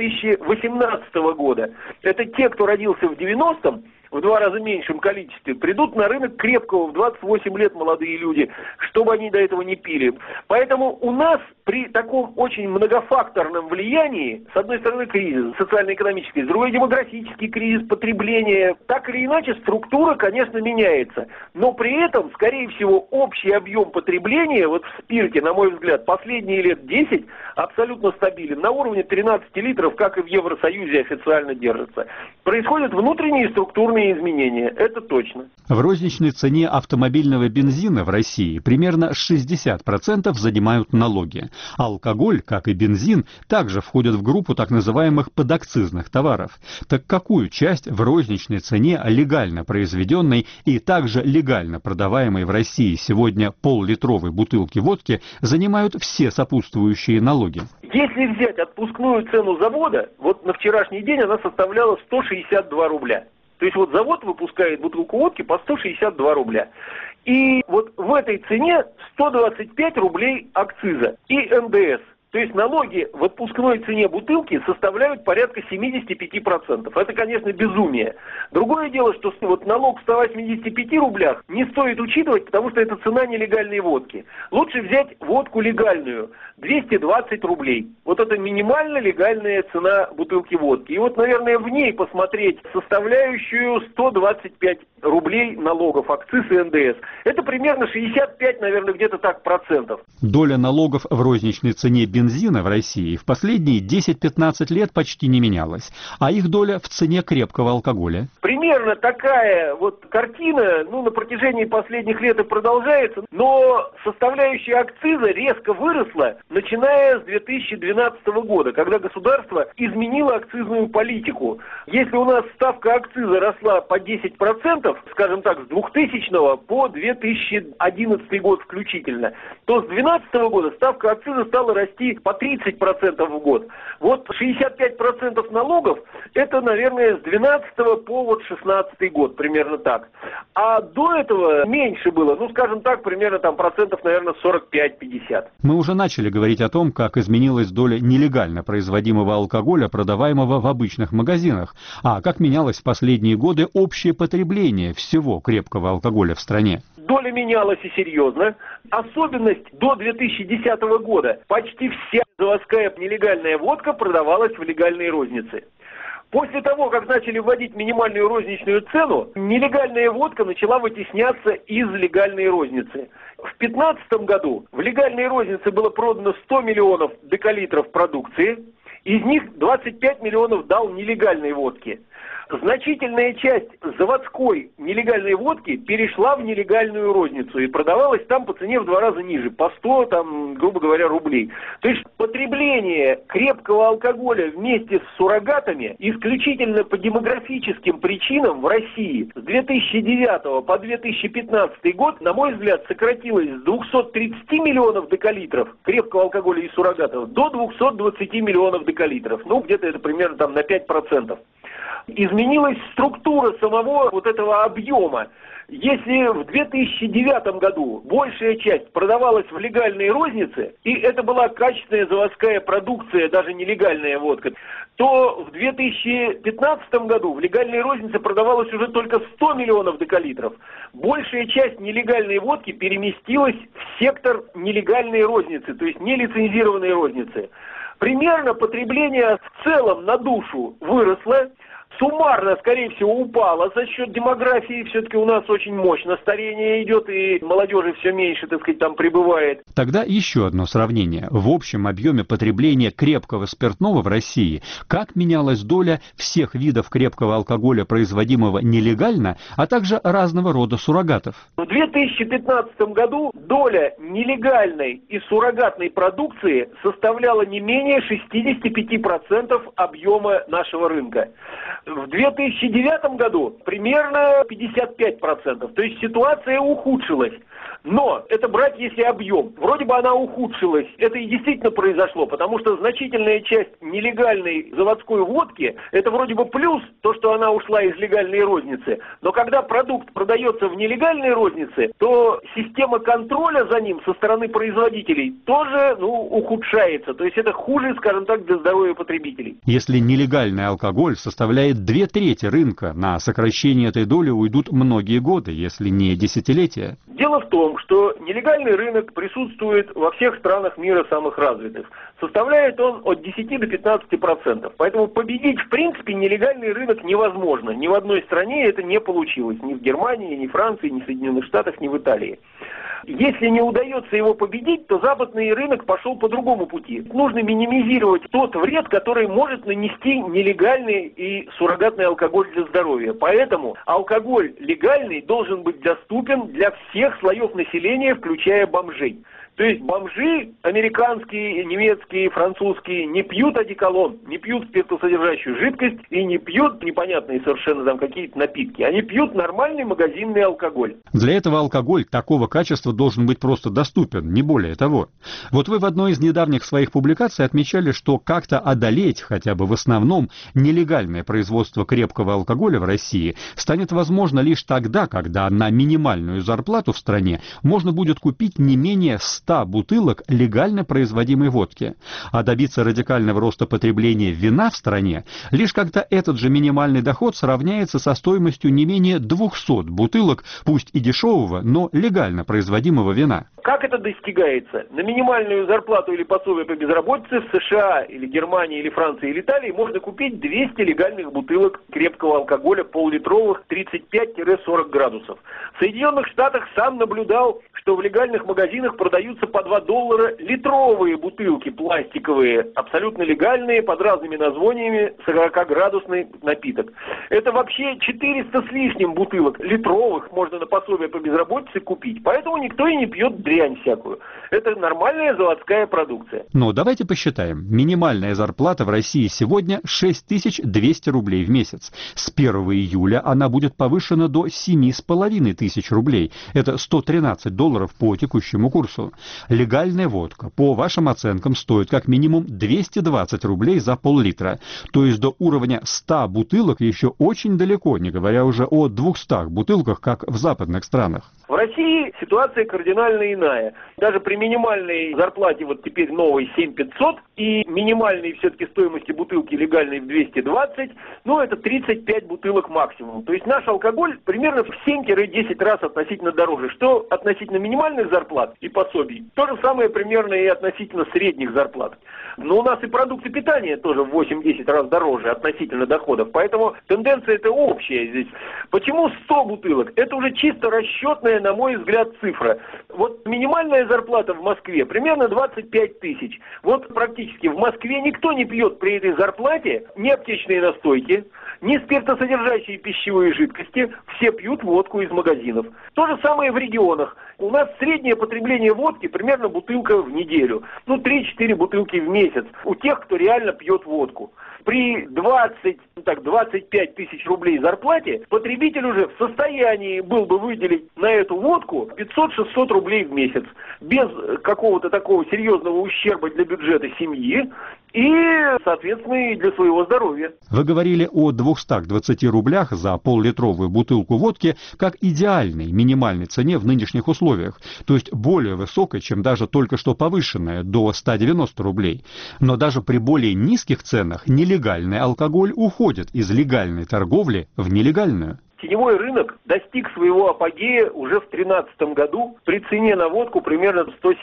2018 года. Это те, кто родился в 90-м, в 2 раза меньшем количестве, придут на рынок крепкого в 28 лет молодые люди, чтобы они до этого не пили. Поэтому у нас при таком очень многофакторном влиянии, с одной стороны кризис социально-экономический, с другой демографический кризис, потребления, так или иначе структура, конечно, меняется. Но при этом, скорее всего, общий объем потребления вот в спирте, на мой взгляд, последние лет 10 абсолютно стабилен. На уровне 13 литров, как и в Евросоюзе официально держится. Происходят внутренние структурные изменения, это точно. В розничной цене автомобильного бензина в России примерно 60% занимают налоги. Алкоголь, как и бензин, также входят в группу так называемых подакцизных товаров. Так какую часть в розничной цене легально произведенной и также легально продаваемой в России сегодня пол-литровой бутылки водки занимают все сопутствующие налоги? Если взять отпускную цену завода, вот на вчерашний день она составляла 162 рубля. То есть вот завод выпускает бутылку водки по 162 рубля. И вот в этой цене 125 рублей акциза и НДС. То есть налоги в отпускной цене бутылки составляют порядка 75%. Это, конечно, безумие. Другое дело, что вот налог в 185 рублях не стоит учитывать, потому что это цена нелегальной водки. Лучше взять водку легальную, 220 рублей. Вот это минимально легальная цена бутылки водки. И вот, наверное, в ней посмотреть составляющую 125 рублей налогов, акциз и НДС. Это примерно 65, наверное, где-то так процентов. Доля налогов в розничной цене бензина в России в последние 10-15 лет почти не менялась, а их доля в цене крепкого алкоголя? Примерно такая вот картина, на протяжении последних лет и продолжается, но составляющая акциза резко выросла, начиная с 2012 года, когда государство изменило акцизную политику. Если у нас ставка акциза росла по 10%, скажем так, с 2000 по 2011 год включительно, то с 2012 года ставка акциза стала расти расти по 30% в год. Вот 65% налогов, это, наверное, с 12 по вот 16 год, примерно так. А до этого меньше было, ну, скажем так, примерно там процентов, наверное, 45-50. Мы уже начали говорить о том, как изменилась доля нелегально производимого алкоголя, продаваемого в обычных магазинах, а как менялось в последние годы общее потребление всего крепкого алкоголя в стране. Доля менялась и серьезно. Особенность до 2010 года. Почти вся заводская нелегальная водка продавалась в легальной рознице. После того, как начали вводить минимальную розничную цену, нелегальная водка начала вытесняться из легальной розницы. В 2015 году в легальной рознице было продано 100 миллионов декалитров продукции, из них 25 миллионов дал нелегальной водки. Значительная часть заводской нелегальной водки перешла в нелегальную розницу и продавалась там по цене в 2 раза ниже, по 100, там, грубо говоря, рублей. То есть потребление крепкого алкоголя вместе с суррогатами исключительно по демографическим причинам в России с 2009 по 2015 год, на мой взгляд, сократилось с 230 миллионов декалитров крепкого алкоголя и суррогатов до 220 миллионов декалитров. Ну, где-то это примерно там на 5%. Изменилась структура самого вот этого объема. Если в 2009 году большая часть продавалась в легальной рознице, и это была качественная заводская продукция, даже нелегальная водка, то в 2015 году в легальной рознице продавалось уже только 100 миллионов декалитров. Большая часть нелегальной водки переместилась в сектор нелегальной розницы, то есть нелицензированной розницы. Примерно потребление в целом на душу выросло. Суммарно, скорее всего, упала за счет демографии. Все-таки у нас очень мощно старение идет, и молодежи все меньше, так сказать, там прибывает. Тогда еще одно сравнение. В общем объеме потребления крепкого спиртного в России как менялась доля всех видов крепкого алкоголя, производимого нелегально, а также разного рода суррогатов? В 2015 году доля нелегальной и суррогатной продукции составляла не менее 65% объема нашего рынка. В 2009 году примерно 55%. То есть ситуация ухудшилась. Но это брать, если объем. Вроде бы она ухудшилась. Это и действительно произошло, потому что значительная часть нелегальной заводской водки, это вроде бы плюс, то, что она ушла из легальной розницы. Но когда продукт продается в нелегальной рознице, то система контроля за ним со стороны производителей тоже, ухудшается. То есть это хуже, скажем так, для здоровья потребителей. Если нелегальный алкоголь составляет 2/3 рынка, на сокращение этой доли уйдут многие годы, если не десятилетия. Дело в том, что нелегальный рынок присутствует во всех странах мира самых развитых. Составляет он от 10 до 15%. Поэтому победить, в принципе, нелегальный рынок невозможно. Ни в одной стране это не получилось. Ни в Германии, ни в Франции, ни в Соединенных Штатах, ни в Италии. Если не удается его победить, то западный рынок пошел по другому пути. Нужно минимизировать тот вред, который может нанести нелегальный и суррогатный алкоголь для здоровья. Поэтому алкоголь легальный должен быть доступен для всех слоев населения, включая бомжей. То есть бомжи американские, немецкие, французские не пьют одеколон, не пьют спиртосодержащую жидкость и не пьют непонятные совершенно там какие-то напитки. Они пьют нормальный магазинный алкоголь. Для этого алкоголь такого качества должен быть просто доступен, не более того. Вот вы в одной из недавних своих публикаций отмечали, что как-то одолеть хотя бы в основном нелегальное производство крепкого алкоголя в России станет возможно лишь тогда, когда на минимальную зарплату в стране можно будет купить не менее 100 бутылок легально производимой водки. А добиться радикального роста потребления вина в стране лишь когда этот же минимальный доход сравняется со стоимостью не менее 200 бутылок, пусть и дешевого, но легально производимого вина. Как это достигается? На минимальную зарплату или пособие по безработице в США, или Германии, или Франции, или Италии можно купить 200 легальных бутылок крепкого алкоголя пол-литровых 35-40 градусов. В Соединенных Штатах сам наблюдал, что в легальных магазинах продаются по $2 литровые бутылки пластиковые, абсолютно легальные, под разными названиями, 40-градусный напиток. Это вообще 400 с лишним бутылок литровых можно на пособие по безработице купить. Поэтому никто и не пьет дрянь всякую. Это нормальная заводская продукция. Но давайте посчитаем. Минимальная зарплата в России сегодня 6200 рублей в месяц. С 1 июля она будет повышена до 7500 рублей. Это $113 по текущему курсу. Легальная водка, по вашим оценкам, стоит как минимум 220 рублей за пол-литра. То есть до уровня 100 бутылок еще очень далеко, не говоря уже о 200 бутылках, как в западных странах. В России ситуация кардинально иная. Даже при минимальной зарплате, вот теперь новой 7500, и минимальной все-таки стоимости бутылки легальной в 220, ну это 35 бутылок максимум. То есть наш алкоголь примерно в 7-10 раз относительно дороже. Что относительно минимальных зарплат и пособий, то же самое примерно и относительно средних зарплат. Но у нас и продукты питания тоже в 8-10 раз дороже относительно доходов. Поэтому тенденция это общая здесь. Почему 100 бутылок? Это уже чисто расчетная, на мой взгляд, цифра. Вот минимальная зарплата в Москве примерно 25 тысяч. Вот практически в Москве никто не пьет при этой зарплате ни аптечные настойки, ни спиртосодержащие пищевые жидкости. Все пьют водку из магазинов. То же самое в регионах. У нас среднее потребление водки примерно бутылка в неделю. Ну, 3-4 бутылки в месяц у тех, кто реально пьет водку. При 25 тысяч рублей зарплате потребитель уже в состоянии был бы выделить на эту водку 500-600 рублей в месяц. Без какого-то такого серьезного ущерба для бюджета семьи и, соответственно, и для своего здоровья. Вы говорили о 220 рублях за пол-литровую бутылку водки как идеальной минимальной цене в нынешних условиях, то есть более высокой, чем даже только что повышенная до 190 рублей. Но даже при более низких ценах нелегальный алкоголь уходит из легальной торговли в нелегальную. Теневой рынок достиг своего апогея уже в 2013 году при цене на водку примерно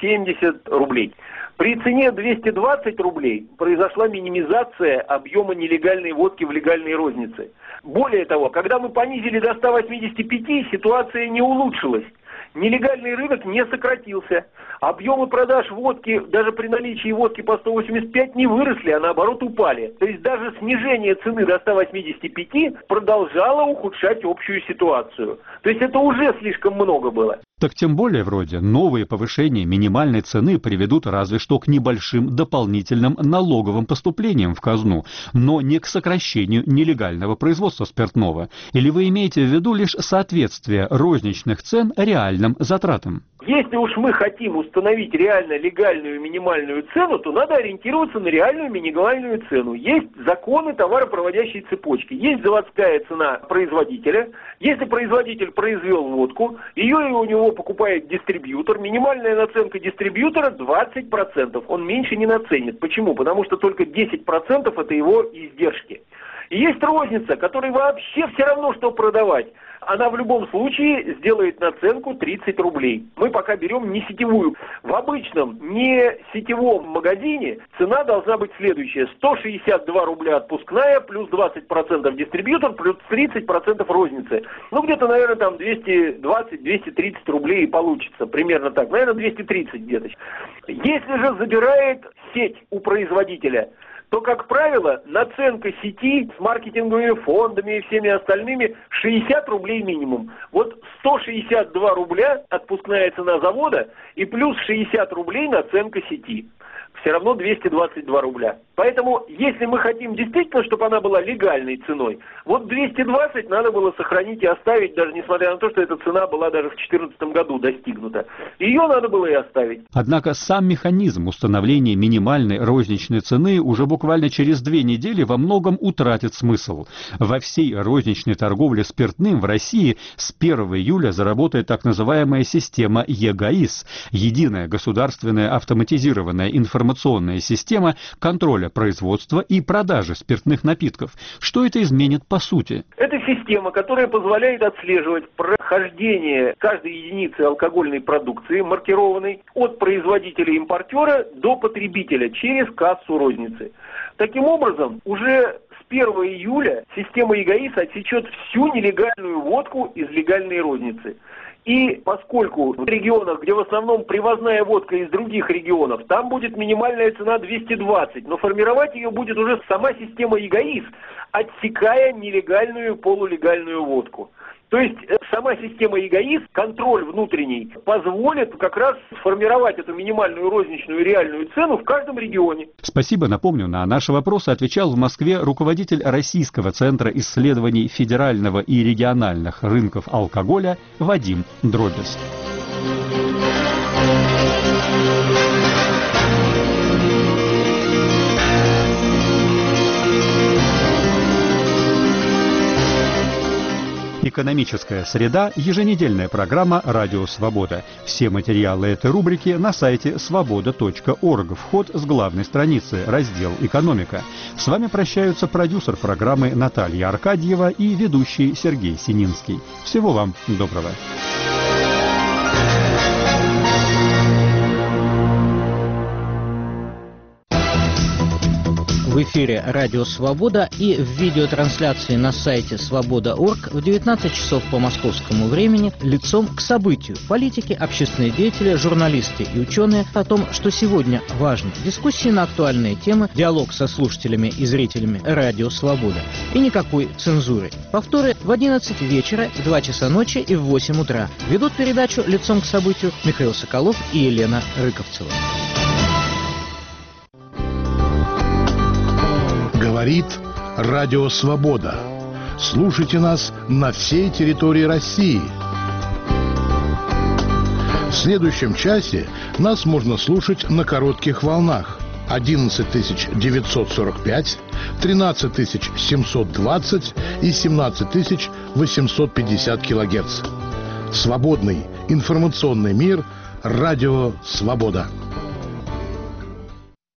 170 рублей. При цене 220 рублей произошла минимизация объема нелегальной водки в легальной рознице. Более того, когда мы понизили до 185, ситуация не улучшилась. Нелегальный рынок не сократился. Объемы продаж водки, даже при наличии водки по 185, не выросли, а наоборот упали. То есть даже снижение цены до 185 продолжало ухудшать общую ситуацию. То есть это уже слишком много было. Так тем более вроде новые повышения минимальной цены приведут разве что к небольшим дополнительным налоговым поступлениям в казну, но не к сокращению нелегального производства спиртного. Или вы имеете в виду лишь соответствие розничных цен реальным затратам? Если уж мы хотим установить реально легальную минимальную цену, то надо ориентироваться на реальную минимальную цену. Есть законы товаропроводящей цепочки, есть заводская цена производителя. Если производитель произвел водку, ее у него покупает дистрибьютор, минимальная наценка дистрибьютора 20%. Он меньше не наценит. Почему? Потому что только 10% это его издержки. И есть розница, которой вообще все равно, что продавать. Она в любом случае сделает наценку 30 рублей. Мы пока берем не сетевую. В обычном не сетевом магазине цена должна быть следующая. 162 рубля отпускная, плюс 20% дистрибьютор, плюс 30% розницы. Ну, где-то, наверное, там 220-230 рублей и получится. Примерно так. Наверное, 230 где-то. Если же забирает сеть у производителя, то, как правило, наценка сети с маркетинговыми фондами и всеми остальными 60 рублей минимум. Вот 162 рубля отпускная цена завода и плюс 60 рублей наценка сети. Все равно 222 рубля. Поэтому, если мы хотим действительно, чтобы она была легальной ценой, вот 220 надо было сохранить и оставить, даже несмотря на то, что эта цена была даже в 2014 году достигнута. Ее надо было и оставить. Однако сам механизм установления минимальной розничной цены уже буквально через 2 недели во многом утратит смысл. Во всей розничной торговле спиртным в России с 1 июля заработает так называемая система ЕГАИС – единая государственная автоматизированная информационная система контроля производства и продажи спиртных напитков. Что это изменит по сути? Это система, которая позволяет отслеживать прохождение каждой единицы алкогольной продукции, маркированной, от производителя-импортера до потребителя через кассу розницы. Таким образом, уже с 1 июля система ЕГАИС отсечет всю нелегальную водку из легальной розницы. И поскольку в регионах, где в основном привозная водка из других регионов, там будет минимальная цена 220, но формировать ее будет уже сама система ЕГАИС, отсекая нелегальную полулегальную водку. То есть сама система ЕГАИС, контроль внутренний, позволит как раз сформировать эту минимальную розничную реальную цену в каждом регионе. Спасибо. Напомню, на наши вопросы отвечал в Москве руководитель Российского центра исследований федерального и региональных рынков алкоголя Вадим Дробис. «Экономическая среда» – еженедельная программа «Радио Свобода». Все материалы этой рубрики на сайте svoboda.org. Вход с главной страницы, раздел «Экономика». С вами прощаются продюсер программы Наталья Аркадьева и ведущий Сергей Сининский. Всего вам доброго. В эфире «Радио Свобода» и в видеотрансляции на сайте svoboda.org в 19 часов по московскому времени «Лицом к событию». Политики, общественные деятели, журналисты и ученые о том, что сегодня важно. Дискуссии на актуальные темы, диалог со слушателями и зрителями «Радио Свобода». И никакой цензуры. Повторы в 11 вечера, в 2 часа ночи и в 8 утра. Ведут передачу «Лицом к событию» Михаил Соколов и Елена Рыковцева. Говорит Радио Свобода. Слушайте нас на всей территории России. В следующем часе нас можно слушать на коротких волнах 11945, 13720 и 17850 килогерц. Свободный информационный мир. Радио Свобода.